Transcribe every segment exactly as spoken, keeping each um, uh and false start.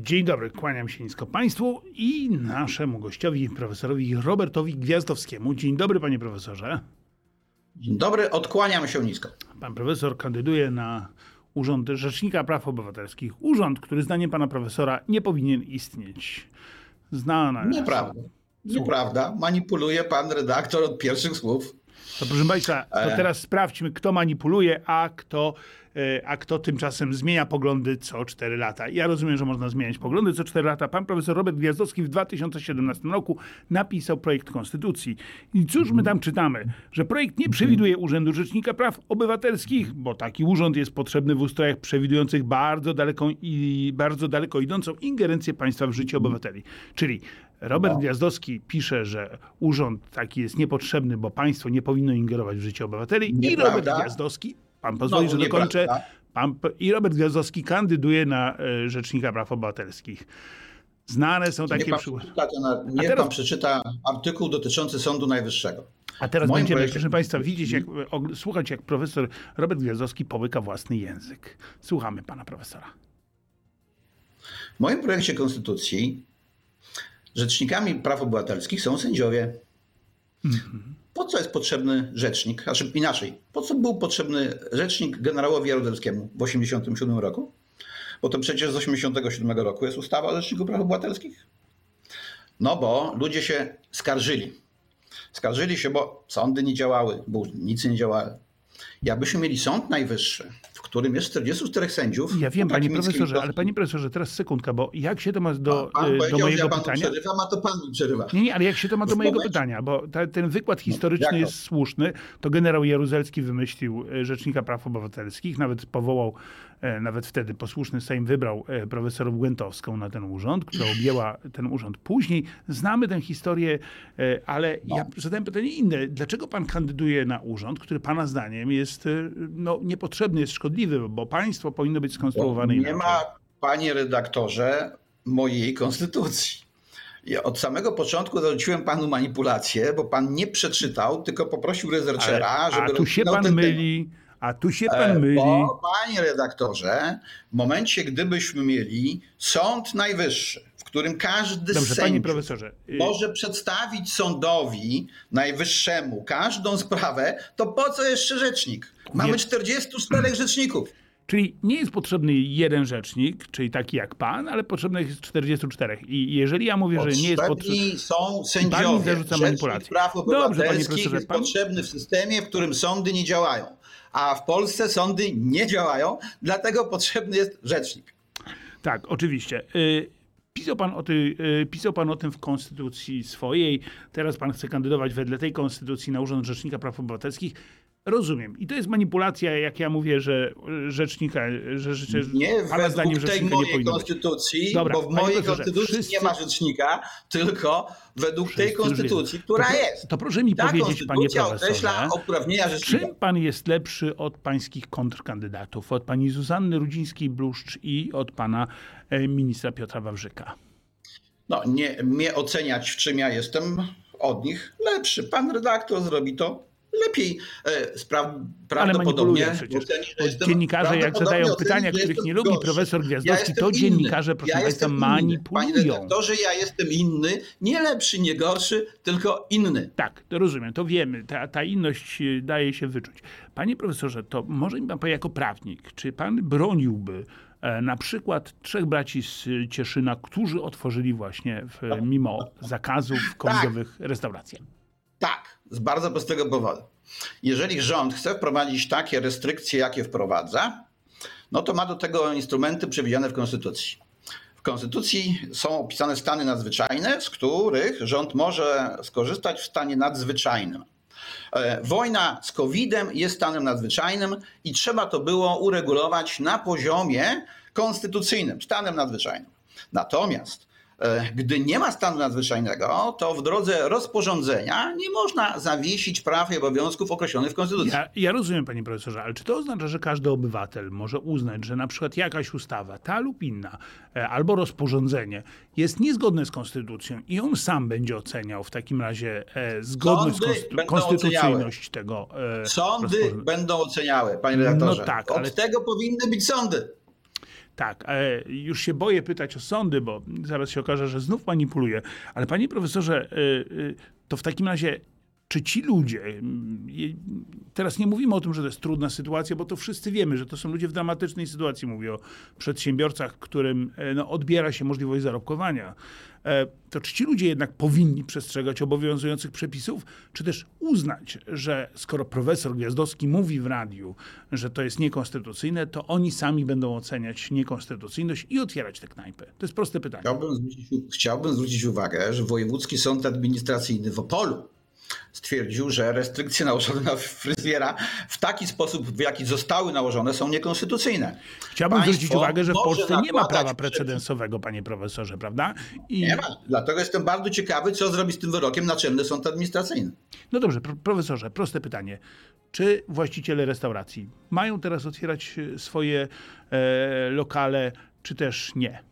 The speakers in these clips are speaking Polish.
Dzień dobry, kłaniam się nisko Państwu i naszemu gościowi, profesorowi Robertowi Gwiazdowskiemu. Dzień dobry, panie profesorze. Dzień dobry, odkłaniam się nisko. Pan profesor kandyduje na urząd Rzecznika Praw Obywatelskich. Urząd, który zdaniem pana profesora nie powinien istnieć. Znana. Nieprawda. Nieprawda. Manipuluje pan redaktor od pierwszych słów. To proszę Państwa, to teraz sprawdźmy, kto manipuluje, a kto, a kto tymczasem zmienia poglądy co cztery lata. Ja rozumiem, że można zmieniać poglądy co cztery lata. Pan profesor Robert Gwiazdowski w dwa tysiące siedemnastym roku napisał projekt konstytucji. I cóż my tam czytamy? Że projekt nie przewiduje Urzędu Rzecznika Praw Obywatelskich, bo taki urząd jest potrzebny w ustrojach przewidujących bardzo daleką i bardzo daleko idącą ingerencję państwa w życie obywateli. Czyli Robert no. Gwiazdowski pisze, że urząd taki jest niepotrzebny, bo państwo nie powinno ingerować w życie obywateli. Nieprawda. I Robert Gwiazdowski, pan pozwoli, no, że dokończę, pan, i Robert Gwiazdowski kandyduje na e, Rzecznika Praw Obywatelskich. Znane są takie przykłady. Niech teraz... pan przeczyta artykuł dotyczący Sądu Najwyższego. A teraz będziemy, projekcie... proszę Państwa, widzieć, jak, o, słuchać, jak profesor Robert Gwiazdowski połyka własny język. Słuchamy pana profesora. W moim projekcie konstytucji rzecznikami praw obywatelskich są sędziowie. Mm-hmm. Po co jest potrzebny rzecznik? Znaczy inaczej, po co był potrzebny rzecznik generałowi Jaruzelskiemu w osiemdziesiątym siódmym roku? Bo to przecież z osiemdziesiątego siódmego roku jest ustawa o Rzeczniku Praw Obywatelskich. No bo ludzie się skarżyli. Skarżyli się, bo sądy nie działały, bo nic nie działały. Jakbyśmy mieli Sąd Najwyższy, w którym jest czterdziestu czterech sędziów... Ja wiem, panie profesorze, to... ale panie profesorze, teraz sekundka, bo jak się to ma do, pan do mojego ja panu pytania... przerywam, a to pan mi przerywa. Nie, nie, ale jak się to ma do mojego pytania, bo ta, ten wykład historyczny no, jest słuszny. To generał Jaruzelski wymyślił Rzecznika Praw Obywatelskich, nawet powołał, nawet wtedy posłuszny Sejm wybrał profesorów Łętowską na ten urząd, która objęła ten urząd później. Znamy tę historię, ale no. ja zadałem pytanie inne. Dlaczego pan kandyduje na urząd, który pana zdaniem jest no, niepotrzebny, jest szkodliwy, bo państwo powinno być skonstruowane inaczej? Nie ma, panie redaktorze, mojej konstytucji. Ja od samego początku zarzuciłem panu manipulację, bo pan nie przeczytał, tylko poprosił researchera, ale, żeby... A tu się pan myli, a tu się pan myli. Bo, panie redaktorze, w momencie, gdybyśmy mieli Sąd Najwyższy, w którym każdy Dobrze, panie profesorze. może przedstawić sądowi najwyższemu każdą sprawę, to po co jeszcze rzecznik? Mamy czterdziestu czterech rzeczników. Czyli nie jest potrzebny jeden rzecznik, czyli taki jak pan, ale potrzebnych jest czterdziestu czterech. I jeżeli ja mówię, Potrzebni że nie jest potrzebny... są sędziowie. Rzecznik praw obywatelskich jest pan... potrzebny w systemie, w którym sądy nie działają. A w Polsce sądy nie działają, dlatego potrzebny jest rzecznik. Tak, oczywiście. Pisał pan, o ty, pisał pan o tym w konstytucji swojej. Teraz pan chce kandydować wedle tej konstytucji na Urząd Rzecznika Praw Obywatelskich. Rozumiem. I to jest manipulacja, jak ja mówię, że rzecznika, że, że nie pana zdaniem tej mojej konstytucji, Dobra, bo w mojej konstytucji wszyscy... nie ma rzecznika, tylko według wszyscy tej konstytucji, która to, jest. To proszę mi Ta powiedzieć, panie profesorze, uprawnienia rzecznika. Czym pan jest lepszy od pańskich kontrkandydatów, od pani Zuzanny Rudzińskiej-Bluszcz i od pana ministra Piotra Wawrzyka? No, nie mnie oceniać, w czym ja jestem od nich lepszy. Pan redaktor zrobi to lepiej. Spraw, prawdopodobnie przecież. Oceni, dziennikarze, jak zadają oceni, pytania, których nie lubi gorszy. profesor Gwiazdowski, ja to dziennikarze, proszę ja państwa, manipulują. Panie redaktorze, ja jestem inny, nie lepszy, nie gorszy, tylko inny. Tak, to rozumiem, to wiemy. Ta, ta inność daje się wyczuć. Panie profesorze, to może mi pan powie jako prawnik, czy pan broniłby na przykład trzech braci z Cieszyna, którzy otworzyli właśnie w, mimo zakazów covidowych tak. restauracje? Tak, z bardzo prostego powodu. Jeżeli rząd chce wprowadzić takie restrykcje, jakie wprowadza, no to ma do tego instrumenty przewidziane w Konstytucji. W Konstytucji są opisane stany nadzwyczajne, z których rząd może skorzystać w stanie nadzwyczajnym. Wojna z kowidem jest stanem nadzwyczajnym i trzeba to było uregulować na poziomie konstytucyjnym, stanem nadzwyczajnym. Natomiast gdy nie ma stanu nadzwyczajnego, to w drodze rozporządzenia nie można zawiesić praw i obowiązków określonych w Konstytucji. Ja, ja rozumiem, panie profesorze, ale czy to oznacza, że każdy obywatel może uznać, że na przykład jakaś ustawa, ta lub inna, albo rozporządzenie jest niezgodne z Konstytucją i on sam będzie oceniał w takim razie e, zgodność, konstytu- konstytucyjność tego e, Sądy będą oceniały, panie redaktorze. No tak, Od ale... tego powinny być sądy. Tak, e, już się boję pytać o sądy, bo zaraz się okaże, że znów manipuluję. Ale panie profesorze, e, e, to w takim razie, czy ci ludzie, e, teraz nie mówimy o tym, że to jest trudna sytuacja, bo to wszyscy wiemy, że to są ludzie w dramatycznej sytuacji. Mówię o przedsiębiorcach, którym e, no, odbiera się możliwość zarobkowania. E, to czy ci ludzie jednak powinni przestrzegać obowiązujących przepisów, czy też uznać, że skoro profesor Gwiazdowski mówi w radiu, że to jest niekonstytucyjne, to oni sami będą oceniać niekonstytucyjność i otwierać te knajpy? To jest proste pytanie. Chciałbym zwrócić, chciałbym zwrócić uwagę, że Wojewódzki Sąd Administracyjny w Opolu stwierdził, że restrykcje nałożone na fryzjera w taki sposób, w jaki zostały nałożone, są niekonstytucyjne. Chciałbym Państwo zwrócić uwagę, że w Polsce nie ma prawa nakładać precedensowego, panie profesorze, prawda? I... Nie ma. Dlatego jestem bardzo ciekawy, co zrobi z tym wyrokiem Naczelny Sąd Administracyjny. No dobrze, pro- profesorze, proste pytanie. Czy właściciele restauracji mają teraz otwierać swoje e, lokale, czy też nie?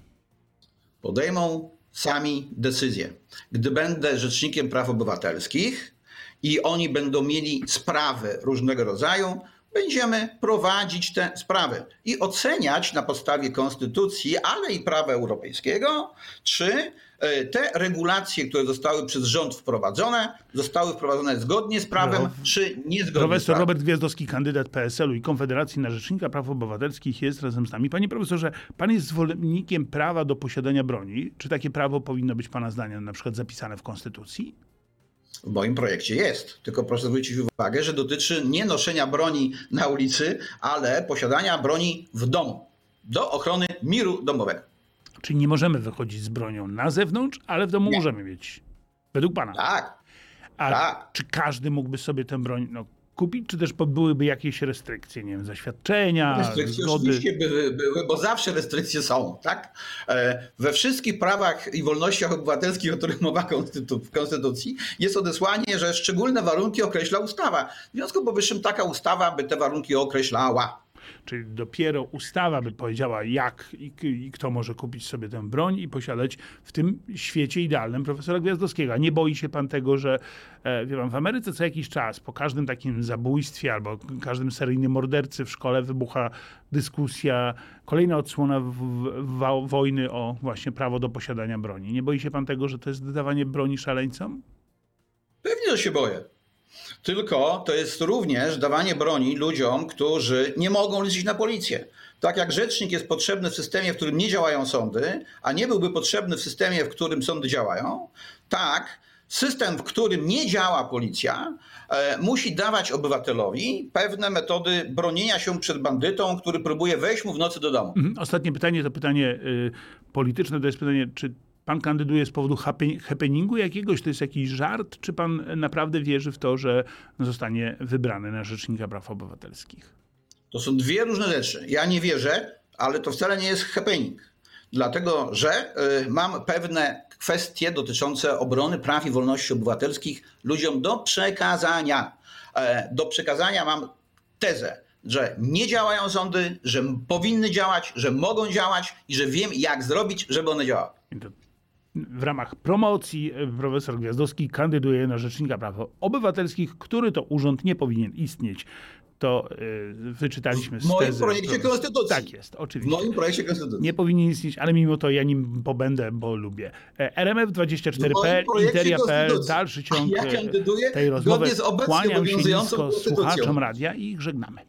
Podejmą sami decyzję. Gdy będę rzecznikiem praw obywatelskich i oni będą mieli sprawy różnego rodzaju, będziemy prowadzić te sprawy i oceniać na podstawie konstytucji, ale i prawa europejskiego, czy te regulacje, które zostały przez rząd wprowadzone, zostały wprowadzone zgodnie z prawem, No. czy niezgodnie z Profesor prawem. Robert Gwiazdowski, kandydat P S L u i Konfederacji na Rzecznika Praw Obywatelskich, jest razem z nami. Panie profesorze, pan jest zwolennikiem prawa do posiadania broni. Czy takie prawo powinno być pana zdaniem na przykład zapisane w Konstytucji? W moim projekcie jest, tylko proszę zwrócić uwagę, że dotyczy nie noszenia broni na ulicy, ale posiadania broni w domu do ochrony miru domowego. Czyli nie możemy wychodzić z bronią na zewnątrz, ale w domu Nie. możemy mieć. Według pana. Tak, A tak. czy każdy mógłby sobie tę broń no, kupić, czy też byłyby jakieś restrykcje, nie wiem, zaświadczenia, Restrykcje zgody? oczywiście były, były, bo zawsze restrykcje są, tak? E, We wszystkich prawach i wolnościach obywatelskich, o których mowa konstytu- w Konstytucji, jest odesłanie, że szczególne warunki określa ustawa. W związku z powyższym taka ustawa by te warunki określała. Czyli dopiero ustawa by powiedziała, jak i, i kto może kupić sobie tę broń i posiadać w tym świecie idealnym profesora Gwiazdowskiego. A nie boi się pan tego, że e, wie pan, w Ameryce co jakiś czas po każdym takim zabójstwie albo każdym seryjnym mordercy w szkole wybucha dyskusja, kolejna odsłona w, w, w, wojny o właśnie prawo do posiadania broni. Nie boi się pan tego, że to jest wydawanie broni szaleńcom? Pewnie, że się boję. Tylko to jest również dawanie broni ludziom, którzy nie mogą liczyć na policję. Tak jak rzecznik jest potrzebny w systemie, w którym nie działają sądy, a nie byłby potrzebny w systemie, w którym sądy działają, tak system, w którym nie działa policja, e, musi dawać obywatelowi pewne metody bronienia się przed bandytą, który próbuje wejść mu w nocy do domu. Mhm. Ostatnie pytanie to pytanie y, polityczne, to jest pytanie, czy pan kandyduje z powodu happen- happeningu jakiegoś? To jest jakiś żart? Czy pan naprawdę wierzy w to, że zostanie wybrany na Rzecznika Praw Obywatelskich? To są dwie różne rzeczy. Ja nie wierzę, ale to wcale nie jest happening. Dlatego, że y, mam pewne kwestie dotyczące obrony praw i wolności obywatelskich ludziom do przekazania. E, do przekazania mam tezę, że nie działają sądy, że powinny działać, że mogą działać i że wiem, jak zrobić, żeby one działały. I to w ramach promocji y, profesor Gwiazdowski kandyduje na Rzecznika Praw Obywatelskich, który to urząd nie powinien istnieć. To y, wyczytaliśmy z W moim tezy. projekcie konstytucji. Tak jest, W oczywiście. moim projekcie konstytucji. Nie powinien istnieć, ale mimo to ja nim pobędę, bo lubię. E, R M F dwadzieścia cztery W moim kropka p l, projekcie interia kropka p l, konstytucji. dalszy ciąg A ja kandyduję tej rozmowy. zgodnie z obecnie Kłaniam się obowiązującą nisko konstytucją. słuchaczom radia i ich żegnamy.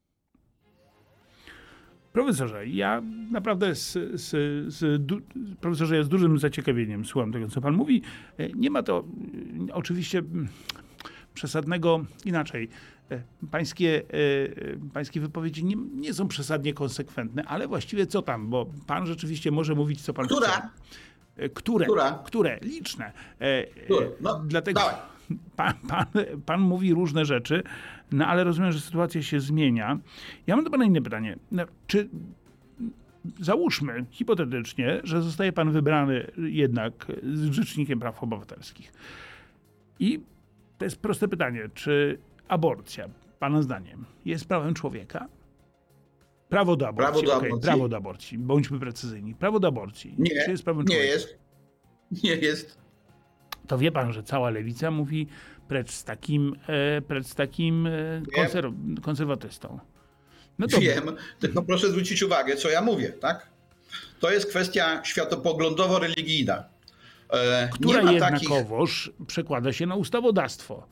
Profesorze, ja naprawdę z, z, z, du, profesorze, ja z dużym zaciekawieniem słucham tego, co pan mówi. E, Nie ma to e, oczywiście mm, przesadnego, inaczej, e, pańskie, e, pańskie wypowiedzi nie, nie są przesadnie konsekwentne, ale właściwie co tam, bo pan rzeczywiście może mówić, co pan Która? chce. E, Które? Która? Które? Liczne. E, Które? e, No, Dlatego dawaj. pan, pan, pan mówi różne rzeczy, no ale rozumiem, że sytuacja się zmienia. Ja mam do pana inne pytanie. No, czy załóżmy hipotetycznie, że zostaje pan wybrany jednak z Rzecznikiem Praw Obywatelskich. I to jest proste pytanie, czy aborcja, pana zdaniem, jest prawem człowieka? Prawo do aborcji. Prawo do okej, aborcji? prawo do aborcji. Bądźmy precyzyjni. Prawo do aborcji. Nie, czy jest prawem nie człowieka? jest. Nie jest. To wie pan, że cała lewica mówi precz z takim, e, precz z takim e, konser- konserwatystą. No to Wiem, tylko proszę zwrócić uwagę, co ja mówię, tak? To jest kwestia światopoglądowo-religijna. Która nie ma jednakowoż takich... przekłada się na ustawodawstwo.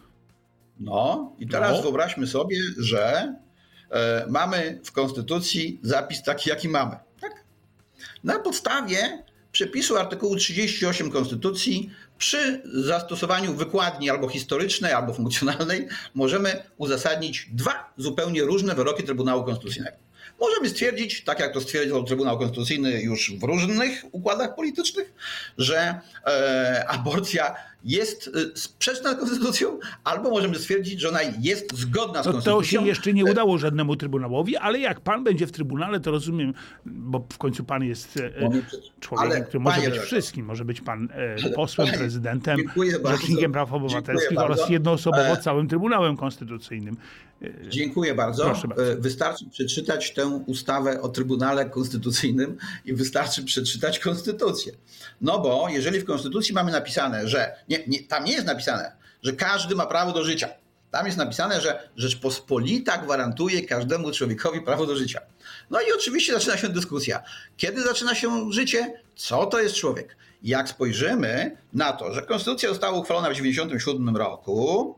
No i teraz no. wyobraźmy sobie, że e, mamy w Konstytucji zapis taki, jaki mamy. Tak? Na podstawie przepisu artykułu trzydziestego ósmego Konstytucji przy zastosowaniu wykładni albo historycznej, albo funkcjonalnej możemy uzasadnić dwa zupełnie różne wyroki Trybunału Konstytucyjnego. Możemy stwierdzić, tak jak to stwierdził Trybunał Konstytucyjny już w różnych układach politycznych, że e, aborcja jest sprzeczna z konstytucją, albo możemy stwierdzić, że ona jest zgodna z to, konstytucją. To się jeszcze nie udało żadnemu trybunałowi, ale jak pan będzie w trybunale, to rozumiem, bo w końcu pan jest człowiekiem, ale, który może być wszystkim. Może być pan posłem, panie, prezydentem, rzecznikiem praw obywatelskich oraz jednoosobowo całym Trybunałem Konstytucyjnym. Dziękuję bardzo. Proszę bardzo. Wystarczy przeczytać tę ustawę o Trybunale Konstytucyjnym i wystarczy przeczytać konstytucję. No bo jeżeli w konstytucji mamy napisane, że nie, nie, tam nie jest napisane, że każdy ma prawo do życia. Tam jest napisane, że Rzeczpospolita gwarantuje każdemu człowiekowi prawo do życia. No i oczywiście zaczyna się dyskusja. Kiedy zaczyna się życie? Co to jest człowiek? Jak spojrzymy na to, że konstytucja została uchwalona w dziewięćdziesiątym siódmym roku,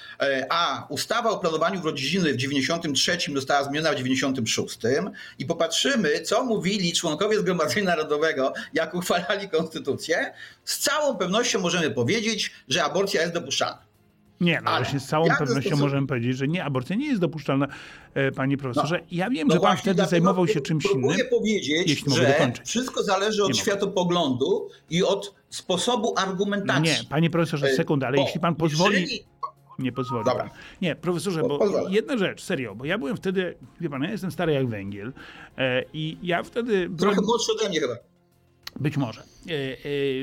a ustawa o planowaniu rodziny w dziewięćdziesiątym trzecim została zmieniona w dziewięćdziesiątym szóstym i popatrzymy, co mówili członkowie Zgromadzenia Narodowego, jak uchwalali konstytucję, z całą pewnością możemy powiedzieć, że aborcja jest dopuszczalna. Nie, no właśnie z całą pewnością sposób... możemy powiedzieć, że nie, aborcja nie jest dopuszczalna, panie profesorze. No, ja wiem, no że pan wtedy zajmował się czymś innym. Próbuję powiedzieć, że wszystko zależy od światopoglądu i od sposobu argumentacji. No nie, panie profesorze, sekundę, ale bo jeśli pan pozwoli... Jeżeli... Nie pozwoli Dobra. pan. Nie, profesorze, bo Pozwolę. jedna rzecz, serio, bo ja byłem wtedy, wie pan, ja jestem stary jak węgiel e, i ja wtedy... Trochę młodszy ode mnie chyba. Być może, e, e,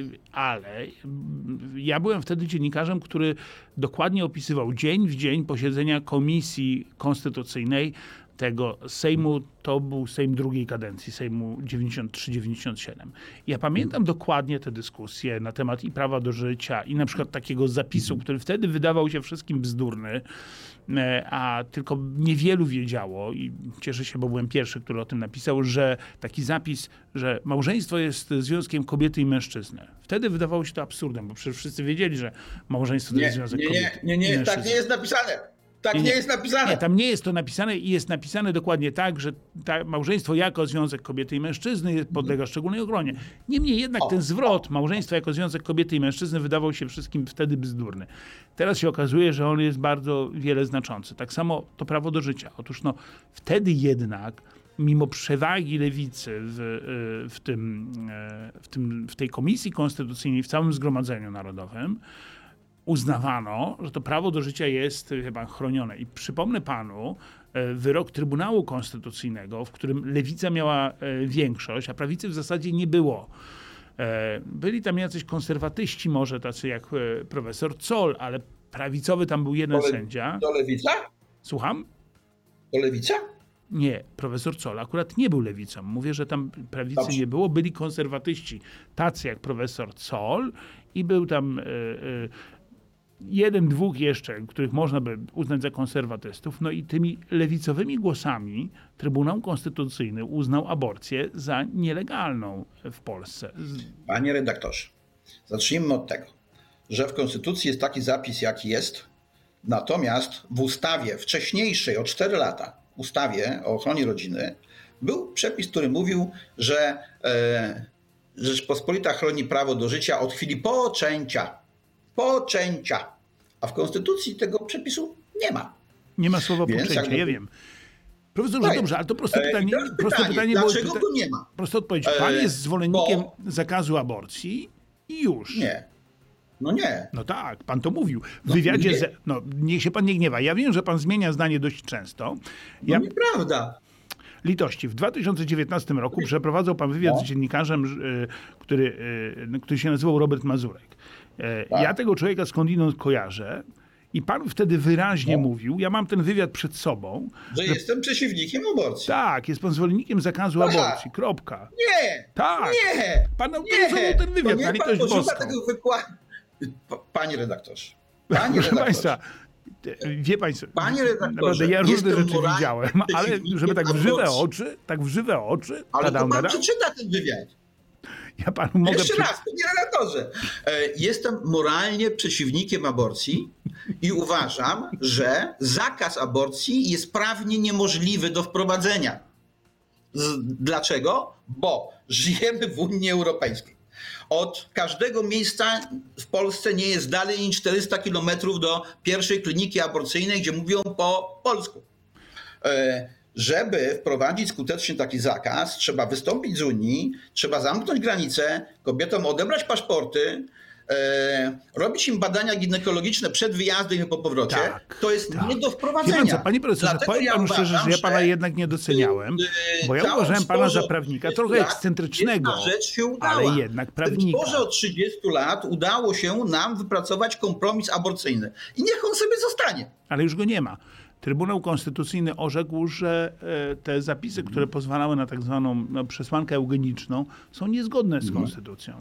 ale ja byłem wtedy dziennikarzem, który dokładnie opisywał dzień w dzień posiedzenia Komisji Konstytucyjnej tego Sejmu, to był Sejm drugiej kadencji, Sejmu dziewięćdziesiąt trzy dziewięćdziesiąt siedem. Ja pamiętam dokładnie te dyskusje na temat i prawa do życia i na przykład takiego zapisu, który wtedy wydawał się wszystkim bzdurny, a tylko niewielu wiedziało i cieszę się, bo byłem pierwszy, który o tym napisał, że taki zapis, że małżeństwo jest związkiem kobiety i mężczyzny. Wtedy wydawało się to absurdem, bo przecież wszyscy wiedzieli, że małżeństwo to nie, jest związek nie, kobiety nie, nie, i nie, mężczyzny. tak nie jest napisane. Tak nie, nie jest napisane. Nie, tam nie jest to napisane i jest napisane dokładnie tak, że ta małżeństwo jako związek kobiety i mężczyzny podlega szczególnej ochronie. Niemniej jednak o, ten zwrot małżeństwa jako związek kobiety i mężczyzny wydawał się wszystkim wtedy bzdurny. Teraz się okazuje, że on jest bardzo wiele znaczący. Tak samo to prawo do życia. Otóż no, wtedy jednak mimo przewagi lewicy w, w, tym, w, tym, w tej Komisji Konstytucyjnej, w całym Zgromadzeniu Narodowym, uznawano, że to prawo do życia jest chyba chronione. I przypomnę panu wyrok Trybunału Konstytucyjnego, w którym lewica miała większość, a prawicy w zasadzie nie było. Byli tam jacyś konserwatyści może, tacy jak profesor Zoll, ale prawicowy tam był jeden to le- sędzia. To lewica? Słucham? To lewica? Nie, profesor Zoll akurat nie był lewicą. Mówię, że tam prawicy Dobrze. nie było. Byli konserwatyści, tacy jak profesor Zoll i był tam... Yy, yy, jeden, dwóch jeszcze, których można by uznać za konserwatystów, no i tymi lewicowymi głosami Trybunał Konstytucyjny uznał aborcję za nielegalną w Polsce. Panie redaktorze, zacznijmy od tego, że w Konstytucji jest taki zapis, jaki jest, natomiast w ustawie wcześniejszej o cztery lata, ustawie o ochronie rodziny, był przepis, który mówił, że e, Rzeczpospolita chroni prawo do życia od chwili poczęcia. Poczęcia. A w Konstytucji tego przepisu nie ma. Nie ma słowa Więc poczęcia, ja wiem. Profesorze, dobrze, ale to proste pytanie. E, proste pytanie, pytanie dlaczego bo, go nie ma? Prosta odpowiedź. Pan e, jest zwolennikiem bo... zakazu aborcji i już. Nie. No nie. No tak, pan to mówił. W wywiadzie, no, ze, no niech się pan nie gniewa. Ja wiem, że pan zmienia zdanie dość często. Ja... No nieprawda. Litości. W dwa tysiące dziewiętnastym roku przeprowadzał pan wywiad no. z dziennikarzem, który, który się nazywał Robert Mazurek. Tak. Ja tego człowieka skądinąd kojarzę i pan wtedy wyraźnie no. mówił, ja mam ten wywiad przed sobą. Że, że jestem przeciwnikiem aborcji. Tak, jest pan zwolennikiem zakazu Aha. aborcji. Kropka. Nie! Tak. Nie! Pan autoryzował ten wywiad, na litość boską. Tego wykładu. Panie redaktorze. Panie Proszę redaktorze. państwa, Wie państwo, Panie redaktorze, naprawdę ja różne jestem rzeczy moralnie widziałem, ale żeby tak w żywe oczy, tak w żywe oczy, Ale ta to pan Daumera, przeczyta ten wywiad. ja panu mogę... Jeszcze przy- raz, panie redaktorze. E, Jestem moralnie przeciwnikiem aborcji i uważam, że zakaz aborcji jest prawnie niemożliwy do wprowadzenia. Z, dlaczego? Bo żyjemy w Unii Europejskiej. Od każdego miejsca w Polsce nie jest dalej niż czterysta kilometrów do pierwszej kliniki aborcyjnej, gdzie mówią po polsku. E, Żeby wprowadzić skutecznie taki zakaz, trzeba wystąpić z Unii, trzeba zamknąć granice, kobietom odebrać paszporty, e, robić im badania ginekologiczne przed wyjazdem i po powrocie. Tak, to jest tak. nie do Wie wprowadzenia. pan co, panie profesorze, Dlatego powiem ja panu szczerze, uważam, że ja pana że, jednak nie doceniałem, y, bo ja całą uważałem pana sporze za prawnika, od trochę trzydziestu lat ekscentrycznego, jedna rzecz się udała. ale jednak prawnika. W sporze od trzydziestu lat udało się nam wypracować kompromis aborcyjny. I niech on sobie zostanie. Ale już go nie ma. Trybunał Konstytucyjny orzekł, że e, te zapisy, które pozwalały na tak zwaną no, przesłankę eugeniczną, są niezgodne z konstytucją.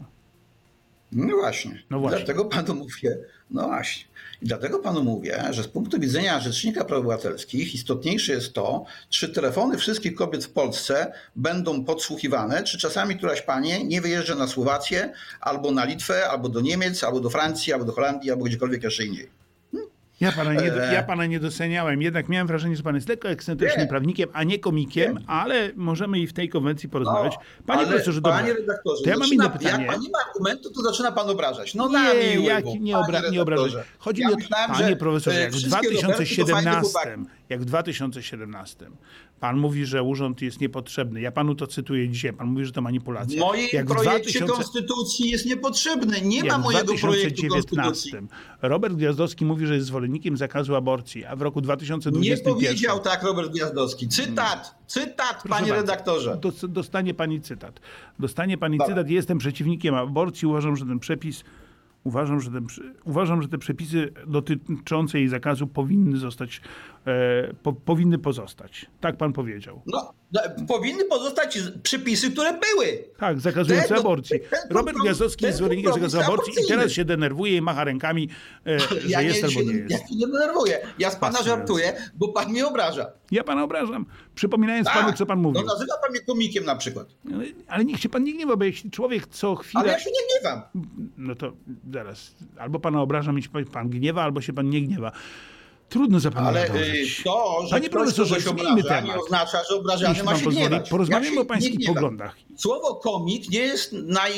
No właśnie. No właśnie. Dlatego panu mówię, no właśnie. I dlatego panu mówię, że z punktu widzenia Rzecznika Praw Obywatelskich istotniejsze jest to, czy telefony wszystkich kobiet w Polsce będą podsłuchiwane, czy czasami któraś pani nie wyjeżdża na Słowację, albo na Litwę, albo do Niemiec, albo do Francji, albo do Holandii, albo gdziekolwiek jeszcze indziej. Ja pana, nie, Eee. ja pana nie doceniałem, jednak miałem wrażenie, że pan jest lekko ekscentrycznym Nie. prawnikiem, a nie komikiem, Nie. ale możemy i w tej konwencji porozmawiać. No, Panie ale profesorze, dobra, panie redaktorze, to ja mam zaczyna, inne pytanie. jak pan nie ma argumentu, to zaczyna pan obrażać. No na Nie, miły jak, Bóg, nie, panie obra, nie redaktorze. obrażać. Chodzi Ja mi o, myślałem, panie że, profesorze, e, jak w wszystkie Roberty to fajne chłopaki. dwa tysiące siedemnastym, jak w dwa tysiące siedemnastym pan mówi, że urząd jest niepotrzebny. Ja panu to cytuję dzisiaj. Pan mówi, że to W manipulacja. moim jak w projekcie 2000 konstytucji jest niepotrzebny. Nie Jak ma w mojego projektu konstytucji. dwa tysiące dziewiętnastym Robert Gwiazdowski mówi, że jest zwolennikiem zakazu aborcji, a w roku dwa tysiące Nie dwudziestym pierwszym powiedział tak Robert Gwiazdowski. Cytat, cytat, Proszę panie bardzo, redaktorze. dos- Dostanie pani cytat. Dostanie pani Dobra. cytat. Jestem przeciwnikiem aborcji. Uważam, że ten przepis Uważam, że, ten, przy- uważam, że te przepisy dotyczące jej zakazu powinny zostać, e, po, powinny pozostać. Tak pan powiedział. No, no, powinny pozostać z- przepisy, które były. Tak, zakazujące Ten- aborcji. ten Robert kompromis- Gwiazdowski ten jest zwolennikiem kompromis zakazu aborcji i aborcyjny. teraz się denerwuje i macha rękami, e, że Ja nie, jest albo się, nie ja jest. się nie denerwuję. Ja z pana Fascynujące. żartuję, bo pan mnie obraża. Ja pana obrażam, przypominając panu, co pan mówił. No nazywa pan mnie komikiem na przykład. Ale niech się pan nie gniewa, bo jeśli człowiek co chwilę... Ale ja się nie gniewam. No to zaraz, albo pana obrażam i się pan gniewa, albo się pan nie gniewa. Trudno za pana Ale y, nadążyć. to, że Panie ktoś profesorze, kogoś zmieńmy obraża, temat. nie oznacza, że obrażany Jeśli ma pan się pozwoli, gniewać. porozmawiamy Ja o się pańskich nie gniewam. poglądach. Słowo komik nie jest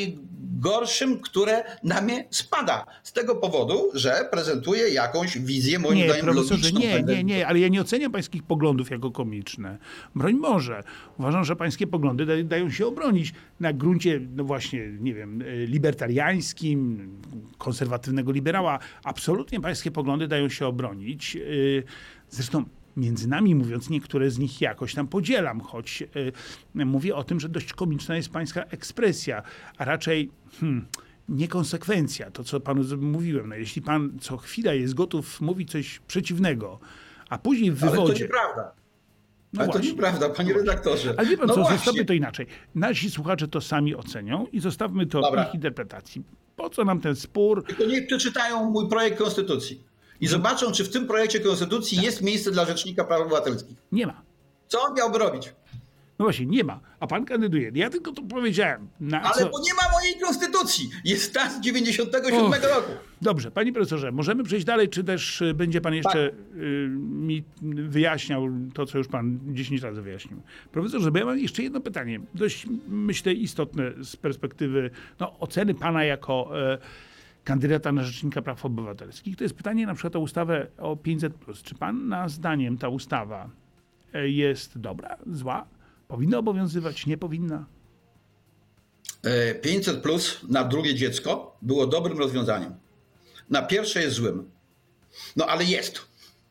najgorszym, które na mnie spada. Z tego powodu, że prezentuje jakąś wizję, moim Nie, zdaniem, profesorze, logiczną. nie, Będę- nie, nie, ale ja nie oceniam pańskich poglądów jako komiczne. Broń Boże. Uważam, że pańskie poglądy da, dają się obronić na gruncie, no właśnie, nie wiem, y, libertariańskim, konserwatywnego liberała. Absolutnie pańskie poglądy dają się obronić. Y, Zresztą między nami mówiąc, niektóre z nich jakoś tam podzielam, choć y, mówię o tym, że dość komiczna jest pańska ekspresja, a raczej hmm, niekonsekwencja, to co panu z- mówiłem. No, jeśli pan co chwila jest gotów mówić coś przeciwnego, a później w Ale to wywodzie... nieprawda. No Ale to właśnie. nieprawda, panie redaktorze. Ale wie pan no co, właśnie. zostawmy to inaczej. Nasi słuchacze to sami ocenią i zostawmy to Dobra. ich interpretacji. Po co nam ten spór? Tylko niech przeczytają mój projekt konstytucji i zobaczą, czy w tym projekcie konstytucji Tak. jest miejsce dla Rzecznika Praw Obywatelskich. Nie ma. Co on miałby robić? No właśnie, nie ma. A pan kandyduje. Ja tylko to powiedziałem. Na Ale co... bo nie ma mojej konstytucji. Jest stan z dziewięćdziesiątego siódmego Och. roku. Dobrze, panie profesorze, możemy przejść dalej, czy też y, będzie pan jeszcze Tak. y, mi wyjaśniał to, co już pan dziesięć razy wyjaśnił. Profesorze, bo ja mam jeszcze jedno pytanie, dość myślę istotne z perspektywy no, oceny pana jako e, kandydata na Rzecznika Praw Obywatelskich. To jest pytanie na przykład o ustawę o pięćset plus. Czy pana zdaniem ta ustawa e, jest dobra, zła? Powinna obowiązywać, nie powinna? E, pięćset plus na drugie dziecko było dobrym rozwiązaniem. Na pierwsze jest złym. No ale jest.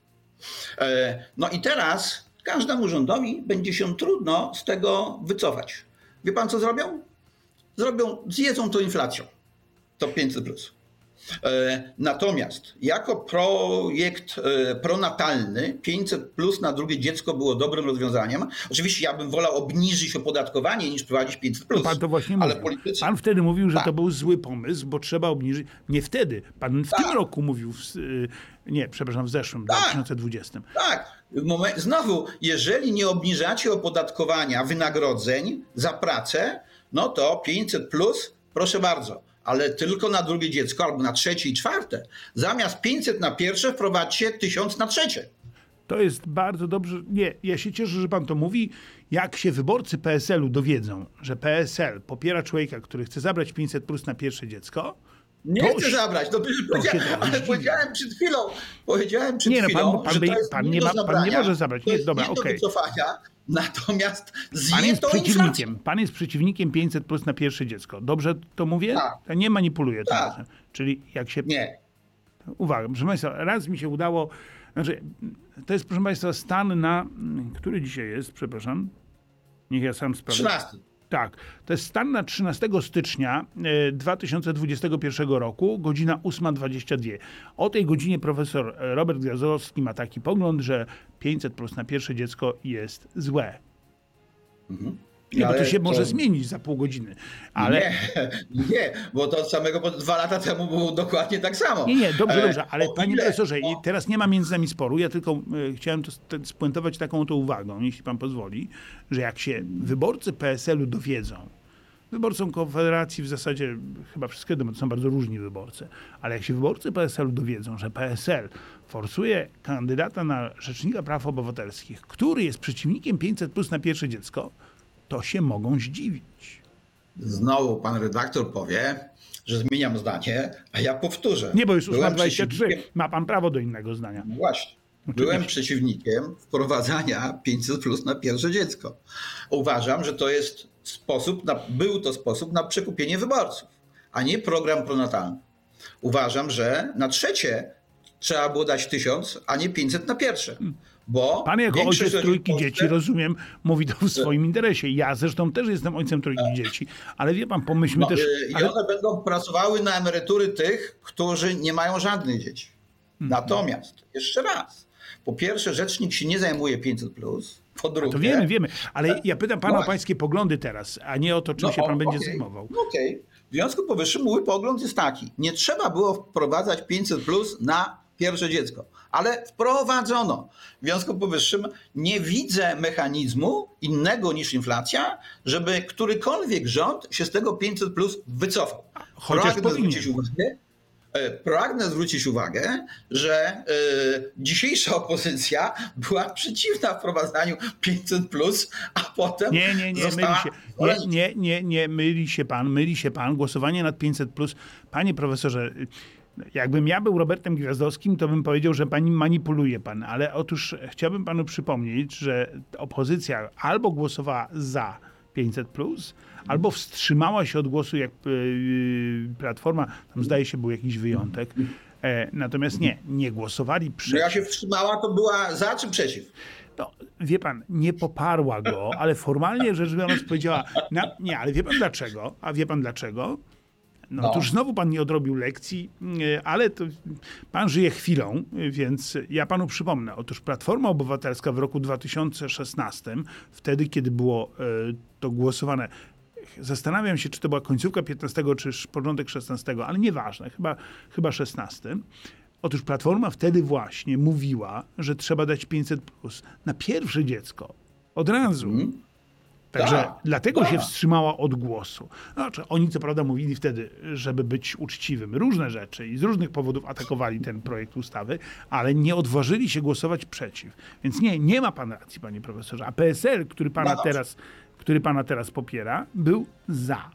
E, No i teraz każdemu rządowi będzie się trudno z tego wycofać. Wie pan co zrobią? Zrobią, zjedzą to inflacją. To pięćset plus. Natomiast jako projekt pronatalny pięćset plus na drugie dziecko było dobrym rozwiązaniem. Oczywiście ja bym wolał obniżyć opodatkowanie niż prowadzić pięćset plus. Pan to właśnie ale mówił. politycy... Pan wtedy mówił, że tak. to był zły pomysł, bo trzeba obniżyć. Nie wtedy. Pan w tak. tym roku mówił, w... nie, przepraszam, w zeszłym, tak. dwa tysiące dwudziestym. Tak. Moment... Znowu, jeżeli nie obniżacie opodatkowania wynagrodzeń za pracę, no to pięćset plus, proszę bardzo. Ale tylko na drugie dziecko albo na trzecie i czwarte. Zamiast pięćset na pierwsze wprowadźcie tysiąc na trzecie. To jest bardzo dobrze. Nie, ja się cieszę, że pan to mówi. Jak się wyborcy P S L-u dowiedzą, że P S L popiera człowieka, który chce zabrać pięćset plus na pierwsze dziecko. Nie chcę zabrać, no, powiedziałem, ale powiedziałem przed chwilą, powiedziałem przed nie, no, chwilą, pan, pan, że by, to jest pan, nie, nie ma, zabrania, pan nie może zabrać. to Nie, jest dobra, nie okej. do wycofania, natomiast zje Pan jest to przeciwnikiem. inflację. Pan jest przeciwnikiem pięćset plus na pierwsze dziecko. Dobrze to mówię? Tak. Ja nie manipuluję. Tak. Tym. Czyli jak się... Nie. Uwaga, proszę Państwa, raz mi się udało, znaczy, to jest, proszę Państwa, stan na, który dzisiaj jest, przepraszam, niech ja sam sprawdzę. trzynasty. Tak, to jest stan na trzynastego stycznia dwa tysiące dwudziestego pierwszego roku, godzina ósma dwadzieścia dwa. O tej godzinie profesor Robert Gwiazdowski ma taki pogląd, że pięćset plus na pierwsze dziecko jest złe. Mhm. Nie, bo to Ale się może to- zmienić za pół godziny. Ale... Nie, nie, bo to od samego po- dwa lata temu było dokładnie tak samo. Nie, nie, dobrze, E, dobrze, ale o panie ile- profesorze, o, teraz nie ma między nami sporu, ja tylko e, chciałem to st- spuentować taką to uwagą, jeśli pan pozwoli, że jak się wyborcy P S L-u dowiedzą, wyborcom Konfederacji w zasadzie chyba wszystkiego, bo to są bardzo różni wyborcy, ale jak się wyborcy P S L-u dowiedzą, że P S L forsuje kandydata na Rzecznika Praw Obywatelskich, który jest przeciwnikiem pięćset plus na pierwsze dziecko, to się mogą zdziwić. Znowu pan redaktor powie, że zmieniam zdanie, a ja powtórzę. Nie, bo już Byłem ósma dwadzieścia trzy, przeciwnikiem- ma pan prawo do innego zdania. No właśnie. Byłem przeciwnikiem wprowadzania pięćset plus na pierwsze dziecko. Uważam, że to jest sposób, na, był to sposób na przekupienie wyborców, a nie program pronatalny. Uważam, że na trzecie trzeba było dać tysiąc, a nie pięćset na pierwsze. Bo Pan jako większość ojciec rodzin w trójki Polsce- dzieci, rozumiem, mówi to w swoim interesie. Ja zresztą też jestem ojcem trójki dzieci, ale wie pan, pomyślmy No, też... y, I Ale... one będą pracowały na emerytury tych, którzy nie mają żadnych dzieci. Mhm. Natomiast, jeszcze raz, po pierwsze rzecznik się nie zajmuje pięćset plus, po drugie... To wiemy, wiemy, ale ja pytam pana No o pańskie poglądy teraz, a nie o to, czym No, się pan o- będzie okej, zajmował. no Okej. W związku powyższym mój pogląd jest taki. Nie trzeba było wprowadzać pięćset plus na pierwsze dziecko, ale wprowadzono. W związku powyższym nie widzę mechanizmu innego niż inflacja, żeby którykolwiek rząd się z tego pięćset plus wycofał. Chociaż Pragnę powinien. zwrócić uwagę, e, pragnę zwrócić uwagę, że e, dzisiejsza opozycja była przeciwna wprowadzaniu pięćset plus, a potem Nie, nie, nie, myli została się. Nie, zwolennikiem. nie, nie, nie, myli się pan, myli się pan. Głosowanie nad pięćset plus. Panie profesorze, jakbym ja był Robertem Gwiazdowskim, to bym powiedział, że pani manipuluje pan, ale otóż chciałbym panu przypomnieć, że opozycja albo głosowała za pięćset plus, albo wstrzymała się od głosu, jak yy, Platforma, tam zdaje się był jakiś wyjątek. E, natomiast nie, nie głosowali Że przeciw. ja się wstrzymała, to była za czy przeciw? No, wie pan, nie poparła go, ale formalnie rzecz biorąc powiedziała, na, nie, ale wie pan dlaczego? A wie pan dlaczego? No, No. otóż znowu pan nie odrobił lekcji, e, ale to, pan żyje chwilą, e, więc ja panu przypomnę. Otóż Platforma Obywatelska w roku dwa tysiące szesnastym, wtedy kiedy było e, to głosowane, zastanawiam się, czy to była końcówka piętnastego, czy początek szesnastego, ale nieważne, chyba, chyba szesnastym. Otóż Platforma wtedy właśnie mówiła, że trzeba dać pięćset plus na pierwsze dziecko. Od razu. Mhm. Także Tak, dlatego tak. się wstrzymała od głosu. Znaczy, oni co prawda mówili wtedy, żeby być uczciwym, różne rzeczy i z różnych powodów atakowali ten projekt ustawy, ale nie odważyli się głosować przeciw. Więc nie, nie ma pan racji, panie profesorze. A P S L, który pana, No dobrze. teraz, który pana teraz popiera, był za.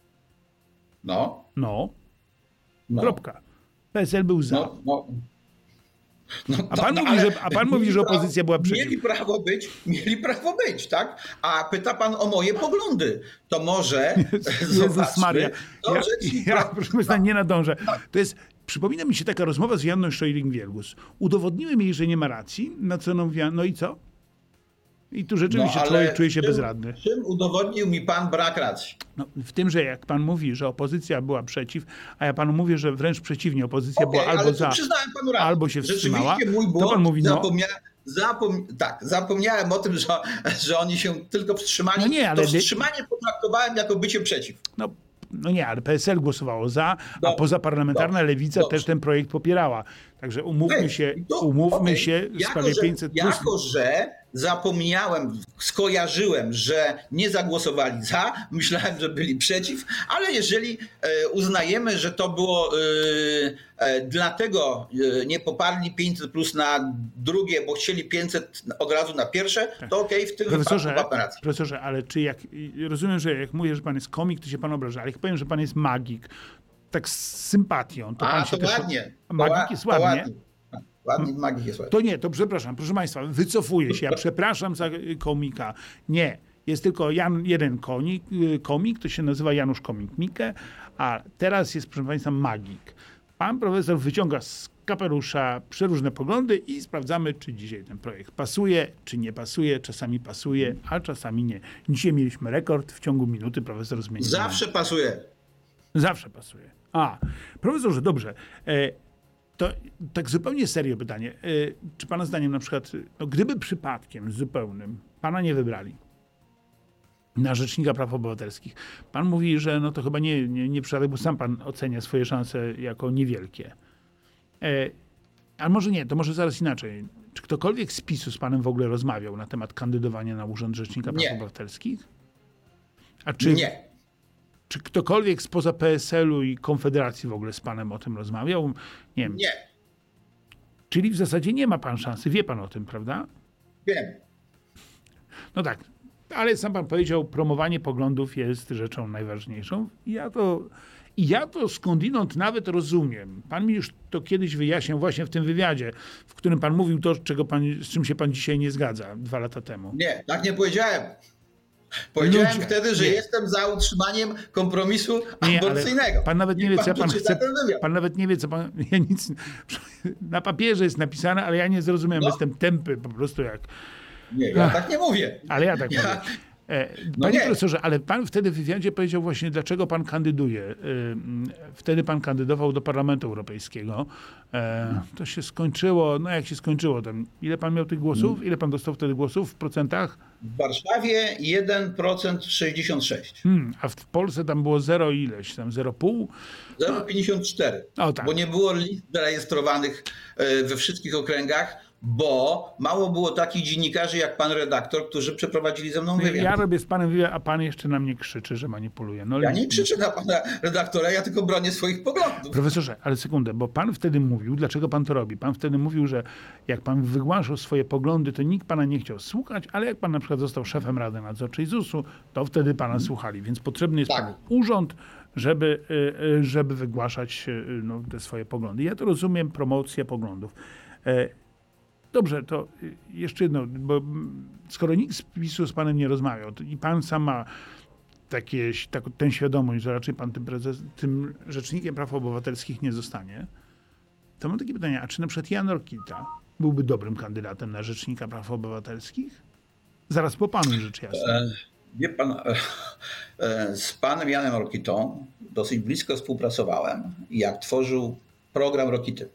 No. No, no. kropka. P S L był za. No, no. No, A to- pan no, mówi, ale że- a pan mówi, mieli że prawo- opozycja była przeciw. Mieli prawo być, mieli prawo być, tak? A pyta pan o moje poglądy. To może Jezus zobaczmy, Maria. to Ja, rzecznik ja praw- proszę państwa, nie nadążę. To jest, przypomina mi się taka rozmowa z Joanną Szojling-Wielgus. Udowodniłem jej, że nie ma racji, na co ona mówiła, no i co? I tu rzeczywiście no, człowiek czuje się czym, bezradny. Czym udowodnił mi pan brak racji? No, w tym, że jak pan mówi, że opozycja była przeciw, a ja panu mówię, że wręcz przeciwnie, opozycja okay, była albo za, panu rację. albo się wstrzymała, mój błąd, to pan mówi, no... Zapomniałem, zapom... Tak, zapomniałem o tym, że, że oni się tylko wstrzymali. No nie, ale... To wstrzymanie potraktowałem jako bycie przeciw. No, no nie, ale P S L głosowało za, Dobrze, a pozaparlamentarna dobrze, Lewica dobrze. też ten projekt popierała. Także umówmy się, to, umówmy okay. się w jako, sprawie że, pięćset plus. Jako, że zapomniałem, skojarzyłem, że nie zagłosowali za, myślałem, że byli przeciw, ale jeżeli e, uznajemy, że to było e, e, dlatego e, nie poparli pięćset plus na drugie, bo chcieli pięćset od razu na pierwsze, tak. to okej, okay, w tym profesorze, wypadku ma rację. Profesorze, ale czy jak, rozumiem, że jak mówię, że pan jest komik, to się pan obraża, ale jak powiem, że pan jest magik, tak z sympatią, to A, pan się to też... ładnie. Magik jest ładnie. ładnie. Ładnie, magik jest ładnie. To nie, to przepraszam, proszę państwa, wycofuję się, ja przepraszam za komika. Nie, jest tylko Jan, jeden konik, komik, to się nazywa Janusz Komik-Mikke, a teraz jest, proszę państwa, magik. Pan profesor wyciąga z kapelusza przeróżne poglądy i sprawdzamy, czy dzisiaj ten projekt pasuje, czy nie pasuje. Czasami pasuje, a czasami nie. Dzisiaj mieliśmy rekord, w ciągu minuty profesor zmienił. Zawsze zdanie. pasuje. Zawsze pasuje. A, profesorze, dobrze. E, To tak zupełnie serio pytanie. Czy pana zdaniem na przykład, no gdyby przypadkiem zupełnym pana nie wybrali na Rzecznika Praw Obywatelskich, pan mówi, że no to chyba nie, nie, nie przypadek, bo sam pan ocenia swoje szanse jako niewielkie. E, a może nie, to może zaraz inaczej. Czy ktokolwiek z PiSu z panem w ogóle rozmawiał na temat kandydowania na Urząd Rzecznika Praw nie. Obywatelskich? A czy... Nie. Czy ktokolwiek spoza P S L-u i Konfederacji w ogóle z panem o tym rozmawiał? Nie wiem. Nie. Czyli w zasadzie nie ma pan szansy. Wie pan o tym, prawda? Wiem. No tak. Ale sam pan powiedział, promowanie poglądów jest rzeczą najważniejszą. I ja to, i ja to skądinąd nawet rozumiem. Pan mi już to kiedyś wyjaśniał właśnie w tym wywiadzie, w którym pan mówił to, czego pan, z czym się pan dzisiaj nie zgadza, dwa lata temu. Nie, tak nie powiedziałem. Powiedziałem Ludzie, wtedy, że nie. jestem za utrzymaniem kompromisu Nie, aborcyjnego. Pan nawet nie wie, co pan chce. ten wywiad. Pan nawet nie wie, co pan. Ja nic. Na papierze jest napisane, ale ja nie zrozumiałem. No. Jestem tępy po prostu jak. Nie, ja Ach. tak nie mówię. Ale ja tak Ja- mówię. E, No Panie nie. profesorze, ale pan wtedy w wywiadzie powiedział właśnie, dlaczego pan kandyduje. Y, mm, Wtedy pan kandydował do Parlamentu Europejskiego. E, To się skończyło, no jak się skończyło, tam, ile pan miał tych głosów? Ile pan dostał wtedy głosów w procentach? W Warszawie jeden procent sześćdziesiąt sześć. Hmm, a w Polsce tam było zero ileś, tam zero przecinek pięć? zero przecinek pięćdziesiąt cztery. O, tak. Bo nie było list zarejestrowanych e, we wszystkich okręgach, bo mało było takich dziennikarzy jak pan redaktor, którzy przeprowadzili ze mną wywiad. Ja robię z panem wywiad, a pan jeszcze na mnie krzyczy, że manipuluje. No, Ja nie krzyczę na pana redaktora, ja tylko bronię swoich poglądów. Profesorze, ale sekundę, bo pan wtedy mówił, dlaczego pan to robi? Pan wtedy mówił, że jak pan wygłaszał swoje poglądy, to nikt pana nie chciał słuchać, ale jak pan na przykład został szefem Rady Nadzorczej zusu, to wtedy pana słuchali. Więc potrzebny jest Tak. panu urząd, żeby, y, y, żeby wygłaszać y, no, te swoje poglądy. Ja to rozumiem, promocję poglądów. E, Dobrze, to y, jeszcze jedno, bo mm, skoro nikt z PiSu z panem nie rozmawiał to i pan sam ma takie, tak, tę świadomość, że raczej pan tym, prezes, tym rzecznikiem praw obywatelskich nie zostanie, to mam takie pytanie, a czy na przykład Jan Rokita byłby dobrym kandydatem na rzecznika praw obywatelskich? Zaraz po panu, rzecz jasna. E, Wie pan, e, e, z panem Janem Rokitą dosyć blisko współpracowałem, jak tworzył program Rokity.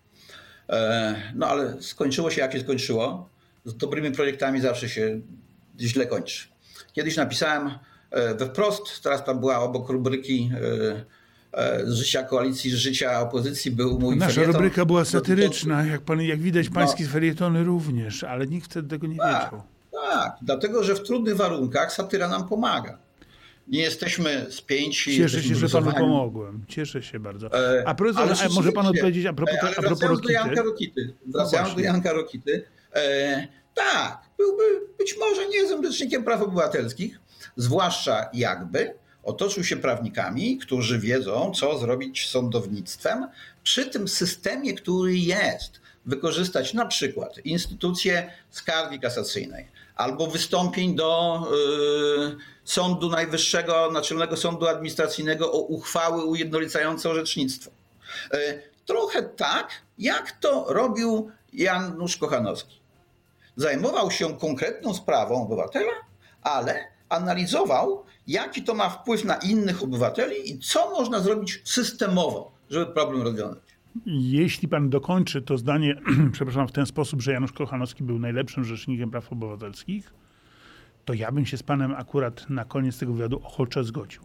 E, No ale skończyło się jak się skończyło. Z dobrymi projektami zawsze się źle kończy. Kiedyś napisałem e, we Wprost, teraz tam była obok rubryki e, e, z życia koalicji, z życia opozycji był mój Nasza felieton rubryka była dotyczący- satyryczna, jak, pan, jak widać pańskie No. felietony również, ale nikt wtedy tego nie Tak, wiedział. tak, dlatego że w trudnych warunkach satyra nam pomaga. Nie jesteśmy spięci. Cieszę się, że panu wyluzowani. pomogłem. Cieszę się bardzo. E, A profesor, ale a może pan rzeczywiście, odpowiedzieć a propos, e, ale a propos wracając do Janka Rokity? Rokity. Wracając do właśnie. Janka Rokity. E, tak, byłby być może niezłym rzecznikiem praw obywatelskich, zwłaszcza jakby otoczył się prawnikami, którzy wiedzą, co zrobić z sądownictwem przy tym systemie, który jest. Wykorzystać na przykład instytucję skargi kasacyjnej albo wystąpień do y, Sądu Najwyższego, Naczelnego Sądu Administracyjnego o uchwały ujednolicające orzecznictwo. Y, trochę tak, jak to robił Janusz Kochanowski. zajmował się konkretną sprawą obywatela, ale analizował, jaki to ma wpływ na innych obywateli i co można zrobić systemowo, żeby problem rozwiązać. Jeśli pan dokończy to zdanie, przepraszam, w ten sposób, że Janusz Kochanowski był najlepszym rzecznikiem praw obywatelskich, to ja bym się z panem akurat na koniec tego wywiadu ochoczo zgodził.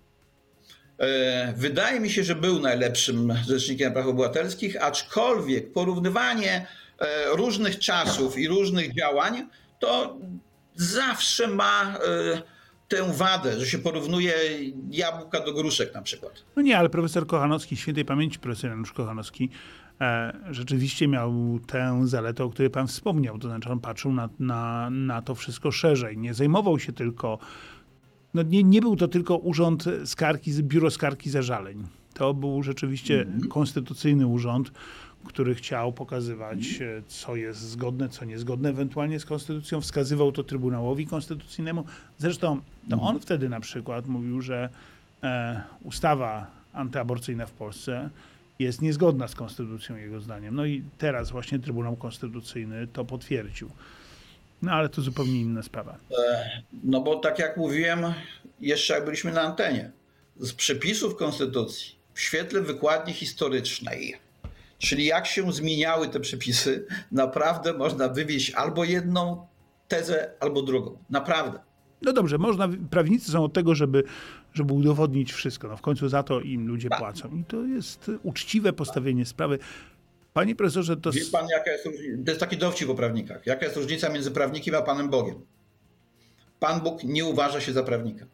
Wydaje mi się, że był najlepszym rzecznikiem praw obywatelskich, aczkolwiek porównywanie różnych czasów i różnych działań to zawsze ma tę wadę, że się porównuje jabłka do gruszek na przykład. No nie, ale profesor Kochanowski, świętej pamięci profesor Janusz Kochanowski, e, rzeczywiście miał tę zaletę, o której pan wspomniał. To znaczy on patrzył na, na, na to wszystko szerzej. Nie zajmował się tylko... No nie, nie był to tylko urząd skargi, biuro skargi zażaleń. To był rzeczywiście mm. konstytucyjny urząd, który chciał pokazywać, co jest zgodne, co niezgodne ewentualnie z konstytucją. Wskazywał to Trybunałowi Konstytucyjnemu. Zresztą to on wtedy na przykład mówił, że e, ustawa antyaborcyjna w Polsce jest niezgodna z konstytucją jego zdaniem. No i teraz właśnie Trybunał Konstytucyjny to potwierdził. No ale to zupełnie inna sprawa. No bo tak jak mówiłem, jeszcze jak byliśmy na antenie, z przepisów konstytucji w świetle wykładni historycznej, czyli jak się zmieniały te przepisy, naprawdę można wywieźć albo jedną tezę, albo drugą. Naprawdę. No dobrze, można, prawnicy są od tego, żeby, żeby udowodnić wszystko. No w końcu za to im ludzie tak. płacą. I to jest uczciwe postawienie sprawy. Panie profesorze, to... Wie pan, jaka jest różnica? To jest taki dowcip o prawnikach. Jaka jest różnica między prawnikiem a Panem Bogiem? Pan Bóg nie uważa się za prawnika.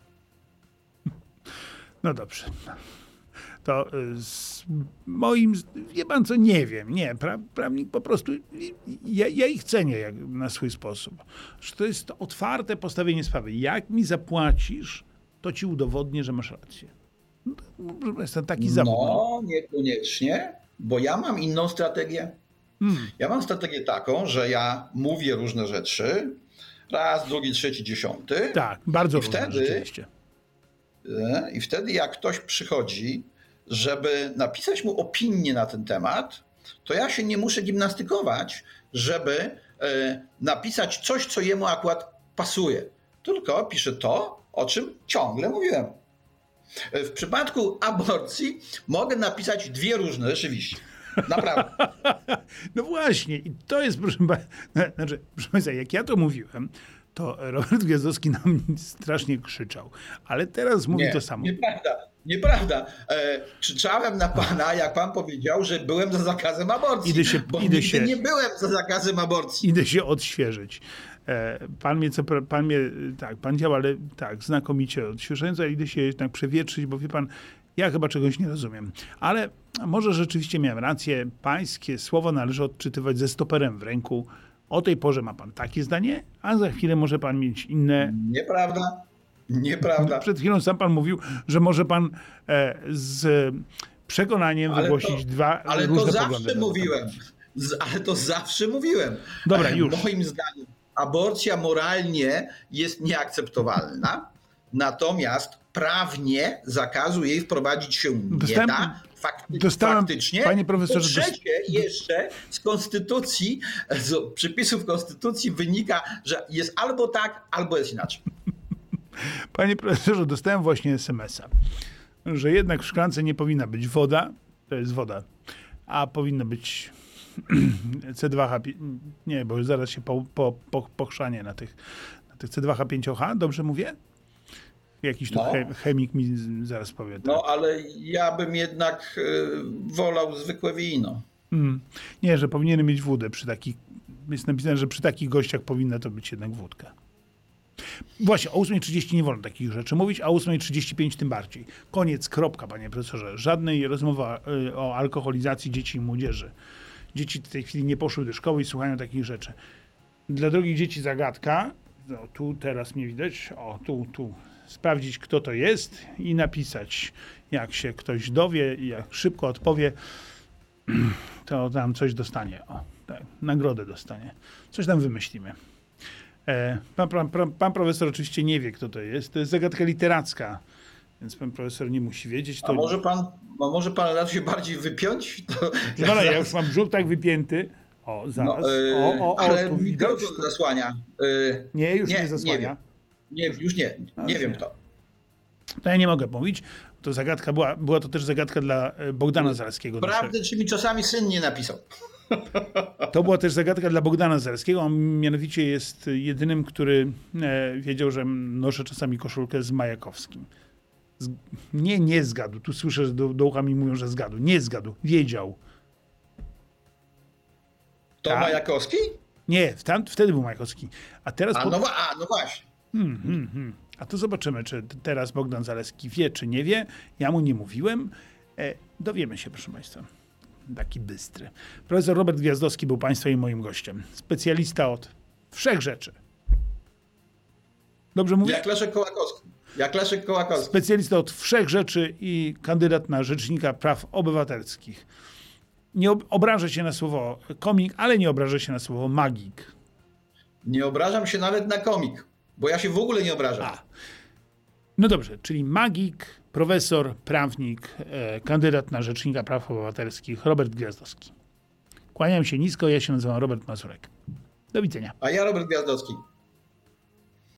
No dobrze. To z moim, wie pan co, nie wiem, nie, pra, prawnik po prostu, ja, ja ich cenię jak, na swój sposób. Że to jest otwarte postawienie sprawy. Jak mi zapłacisz, to ci udowodnię, że masz rację. No, jestem taki zawód. No, niekoniecznie, bo ja mam inną strategię. Hmm. Ja mam strategię taką, że ja mówię różne rzeczy, raz, drugi, trzeci, dziesiąty. Tak, bardzo I różne wtedy, rzeczywiście. I wtedy jak ktoś przychodzi, żeby napisać mu opinię na ten temat, to ja się nie muszę gimnastykować, żeby napisać coś, co jemu akurat pasuje. Tylko piszę to, o czym ciągle mówiłem. W przypadku aborcji mogę napisać dwie różne, rzeczywiście. Naprawdę. No właśnie. I to jest, proszę Państwa, znaczy, proszę Państwa, jak ja to mówiłem, to Robert Gwiazdowski na mnie strasznie krzyczał. Ale teraz mówi nie, to samo. Nieprawda. Nieprawda. E, krzyczałem na pana, jak pan powiedział, że byłem za zakazem aborcji. Idę się, bo idę nigdy się, nie byłem za zakazem aborcji. Idę się odświeżyć. E, pan mnie, co, pan mnie, tak, pan działa, ale tak, znakomicie odświeżająco, idę się jednak przewietrzyć, bo wie pan, ja chyba czegoś nie rozumiem. Ale może rzeczywiście miałem rację. Pańskie słowo należy odczytywać ze stoperem w ręku. O tej porze ma pan takie zdanie, a za chwilę może pan mieć inne. Nieprawda. Nieprawda. Przed chwilą sam pan mówił, że może pan e, z przekonaniem ale wygłosić to, dwa ale różne to poglądy. zawsze mówiłem. Z, ale to zawsze mówiłem. Dobra, już. Moim zdaniem aborcja moralnie jest nieakceptowalna, natomiast prawnie zakazu jej wprowadzić się nie dostałem, da. Fakty, dostałem, faktycznie. Panie profesorze, po trzecie, jeszcze z konstytucji, z przepisów konstytucji wynika, że jest albo tak, albo jest inaczej. Panie profesorze, dostałem właśnie es em es a, że jednak w szklance nie powinna być woda, to jest woda, a powinno być C dwa H pięć, nie, bo zaraz się po, po, po, pochrzanie na tych, na tych C dwa H pięć O H, dobrze mówię? Jakiś tu no. chemik mi zaraz powie. Tak? No, ale ja bym jednak y, wolał zwykłe wino. Hmm. Nie, że powinienem mieć wódę przy takich, jest napisane, że przy takich gościach powinna to być jednak wódka. Właśnie, o ósma trzydzieści nie wolno takich rzeczy mówić, a o ósma trzydzieści pięć tym bardziej. Koniec, kropka, panie profesorze. Żadnej rozmowy o alkoholizacji dzieci i młodzieży. Dzieci w tej chwili nie poszły do szkoły i słuchają takich rzeczy. Dla drogich dzieci zagadka. No, tu teraz mnie widać. O, tu, tu. Sprawdzić, kto to jest i napisać. Jak się ktoś dowie i jak szybko odpowie, to tam coś dostanie. O, tak, nagrodę dostanie. Coś tam wymyślimy. Pan, pan, pan profesor oczywiście nie wie, kto to jest. To jest zagadka literacka, więc pan profesor nie musi wiedzieć. To... A może pan, a może pan da się bardziej wypiąć? To no, ja już mam brzuch tak wypięty, O, zaraz. No, yy, o, o, o, ale tu widać. mikrofon zasłania. Yy, Nie, już nie, nie zasłania. Nie, nie już nie. Nie wiem kto. To ja nie mogę mówić. To zagadka była, była to też zagadka dla Bogdana Zalewskiego. Prawdę, czy mi czasami syn nie napisał. To była też zagadka dla Bogdana Zalewskiego. On mianowicie jest jedynym, który e, wiedział, że noszę czasami koszulkę z Majakowskim. Z, nie, nie zgadł. Tu słyszę, że do, do ucha mi mówią, że zgadł. Nie zgadł. Wiedział. To tak? Majakowski? Nie, tam, wtedy był Majakowski. A teraz... A, pod... no, a no właśnie. Hmm, hmm, hmm. A to zobaczymy, czy teraz Bogdan Zalewski wie, czy nie wie. Ja mu nie mówiłem. E, dowiemy się, proszę państwa. Taki bystry. Profesor Robert Gwiazdowski był państwa i moim gościem. Specjalista od wszech rzeczy. Dobrze mówię? Jak Leszek Kołakowski. Jak Leszek Kołakowski. Specjalista od wszech rzeczy i kandydat na Rzecznika Praw Obywatelskich. Nie ob- obrażę się na słowo komik, ale nie obrażę się na słowo magik. Nie obrażam się nawet na komik, bo ja się w ogóle nie obrażam. A. No dobrze, czyli magik, profesor, prawnik, e, kandydat na Rzecznika Praw Obywatelskich Robert Gwiazdowski. Kłaniam się nisko, ja się nazywam Robert Mazurek. Do widzenia. A ja Robert Gwiazdowski.